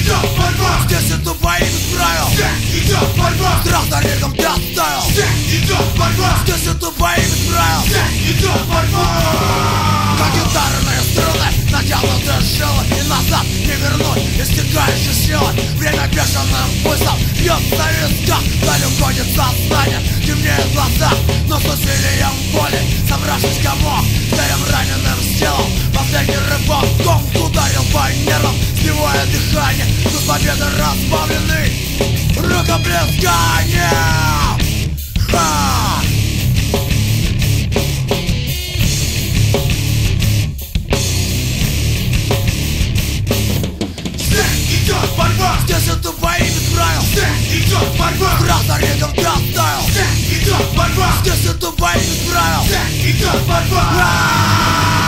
идет борьба. Здесь это бои без правил. Здесь идет борьба. Страх за ригом ты оставил. Здесь идет борьба. Здесь это бои без правил. Здесь идет борьба. Как гитарные струны, натянутые жилы, и назад не вернуть истекающей силы. Время бешеным пульсом бьется в висках. Даль уходит сознание, темнеет глаза, но с усилием боли, собравшись комок, старым раненым сделал последний рывок. Гонг ударил по нервам, сбивая дыхание. Тут победы разбавлены рукоплесканием. Идет борьба. Здесь это бои без правил. Здесь идет борьба. Страх за ригом ты оставил. Здесь идет борьба. Здесь это бои без правил. Здесь идет борьба.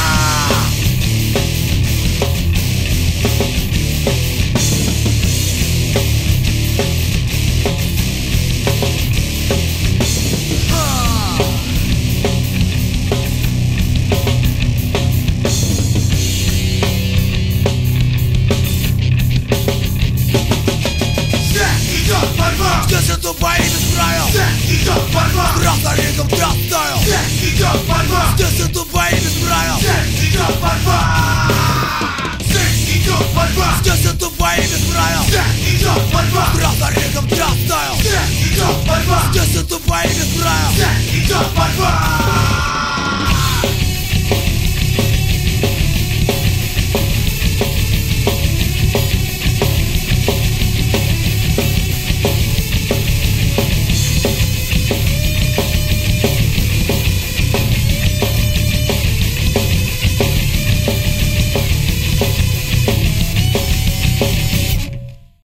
Здесь это бои без правил. Здесь идет борьба. Страх за ригом ты оставил. Здесь идет борьба. Здесь это бои без правил. Здесь идет борьба. Здесь идет борьба. Здесь это